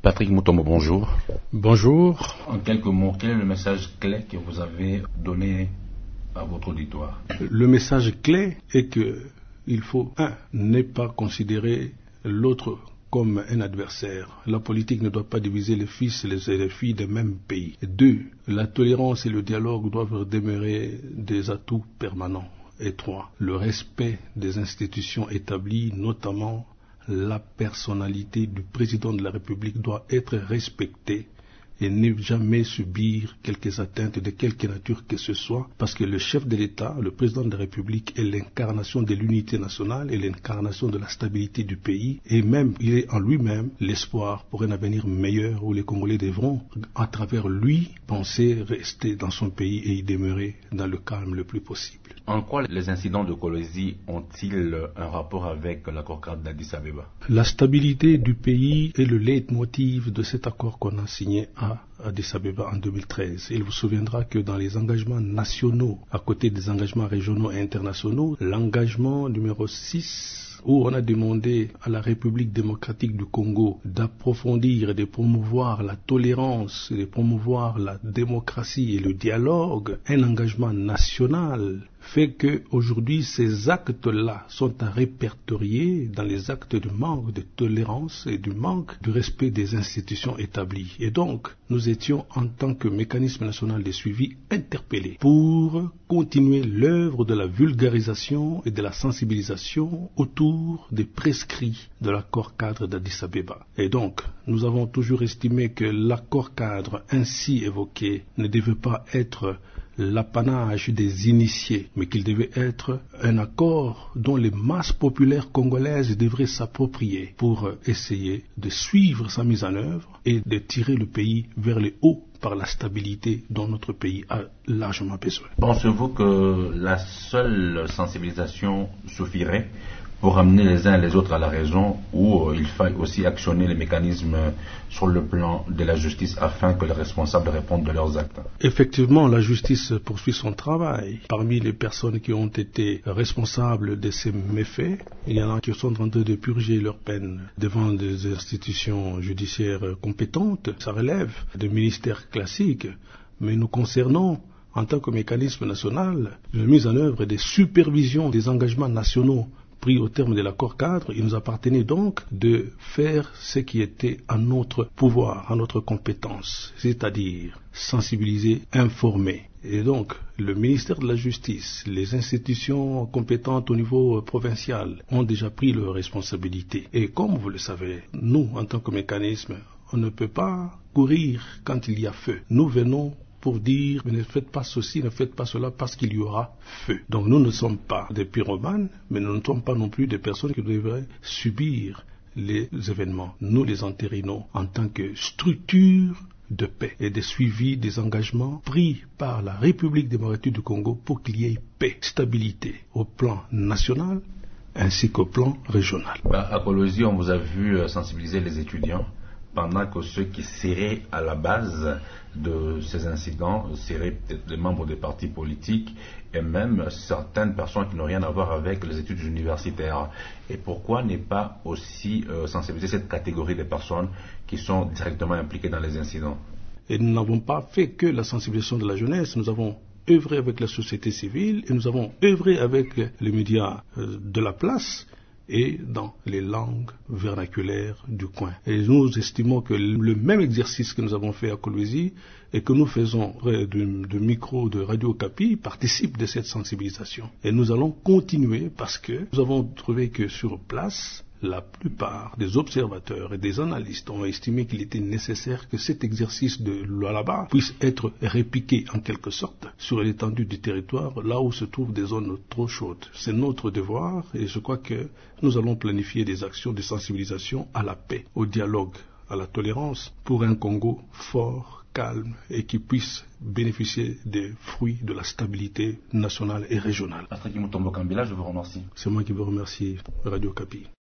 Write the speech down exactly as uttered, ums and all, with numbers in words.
Patrick Mutombo, bonjour. Bonjour. En quelques mots, quel est le message clé que vous avez donné à votre auditoire? Le message clé est que il faut, un, ne pas considérer l'autre comme un adversaire. La politique ne doit pas diviser les fils et les filles des mêmes pays. Deux, la tolérance et le dialogue doivent demeurer des atouts permanents. Et trois, le respect des institutions établies, notamment la personnalité du président de la République, doit être respectée et ne jamais subir quelques atteintes de quelque nature que ce soit, parce que le chef de l'État, le président de la République, est l'incarnation de l'unité nationale et l'incarnation de la stabilité du pays, et même, il est en lui-même l'espoir pour un avenir meilleur où les Congolais devront, à travers lui, penser rester dans son pays et y demeurer dans le calme le plus possible. En quoi les incidents de Kolwezi ont-ils un rapport avec l'accord-cadre d'Addis Abeba? La stabilité du pays est le leitmotiv de cet accord qu'on a signé à Addis Abeba en deux mille treize. Il vous souviendra que dans les engagements nationaux, à côté des engagements régionaux et internationaux, l'engagement numéro six, où on a demandé à la République démocratique du Congo d'approfondir et de promouvoir la tolérance, et de promouvoir la démocratie et le dialogue, un engagement national, fait que aujourd'hui ces actes-là sont à répertorier dans les actes de manque de tolérance et du manque de respect des institutions établies. Et donc, nous étions en tant que mécanisme national de suivi interpellés pour continuer l'œuvre de la vulgarisation et de la sensibilisation autour des prescrits de l'accord cadre d'Addis Abeba. Et donc, nous avons toujours estimé que l'accord cadre ainsi évoqué ne devait pas être l'apanage des initiés, mais qu'il devait être un accord dont les masses populaires congolaises devraient s'approprier pour essayer de suivre sa mise en œuvre et de tirer le pays vers le haut par la stabilité dont notre pays a largement besoin. Pensez-vous que la seule sensibilisation suffirait pour amener les uns et les autres à la raison, ou il faille aussi actionner les mécanismes sur le plan de la justice afin que les responsables répondent de leurs actes? Effectivement, la justice poursuit son travail. Parmi les personnes qui ont été responsables de ces méfaits, il y en a qui sont en train de purger leur peine devant des institutions judiciaires compétentes. Ça relève des ministères classiques, mais nous concernons, en tant que mécanisme national, la mise en œuvre des supervisions des engagements nationaux pris au terme de l'accord cadre. Il nous appartenait donc de faire ce qui était à notre pouvoir, à notre compétence, c'est-à-dire sensibiliser, informer. Et donc, le ministère de la Justice, les institutions compétentes au niveau provincial ont déjà pris leurs responsabilités. Et comme vous le savez, nous, en tant que mécanisme, on ne peut pas courir quand il y a feu. Nous venons pour dire ne faites pas ceci, ne faites pas cela parce qu'il y aura feu. Donc nous ne sommes pas des pyromanes, mais nous ne sommes pas non plus des personnes qui devraient subir les événements. Nous les entérinons en tant que structure de paix et de suivi des engagements pris par la République démocratique du Congo pour qu'il y ait paix, stabilité au plan national ainsi qu'au plan régional. Bah, à Kolwezi, on vous a vu sensibiliser les étudiants, pendant que ceux qui seraient à la base de ces incidents seraient peut-être les membres des partis politiques et même certaines personnes qui n'ont rien à voir avec les études universitaires. Et pourquoi ne pas aussi euh, sensibiliser cette catégorie de personnes qui sont directement impliquées dans les incidents? Et nous n'avons pas fait que la sensibilisation de la jeunesse, nous avons œuvré avec la société civile et nous avons œuvré avec les médias euh, de la place et dans les langues vernaculaires du coin. Et nous estimons que le même exercice que nous avons fait à Kolwezi et que nous faisons de, de micro de Radio Okapi participe de cette sensibilisation. Et nous allons continuer parce que nous avons trouvé que sur place, la plupart des observateurs et des analystes ont estimé qu'il était nécessaire que cet exercice de Lualaba puisse être répliqué en quelque sorte sur l'étendue du territoire, là où se trouvent des zones trop chaudes. C'est notre devoir et je crois que nous allons planifier des actions de sensibilisation à la paix, au dialogue, à la tolérance pour un Congo fort, calme et qui puisse bénéficier des fruits de la stabilité nationale et régionale. Patrick Mutombo Kambila, je vous remercie. C'est moi qui vous remercie, Radio Okapi.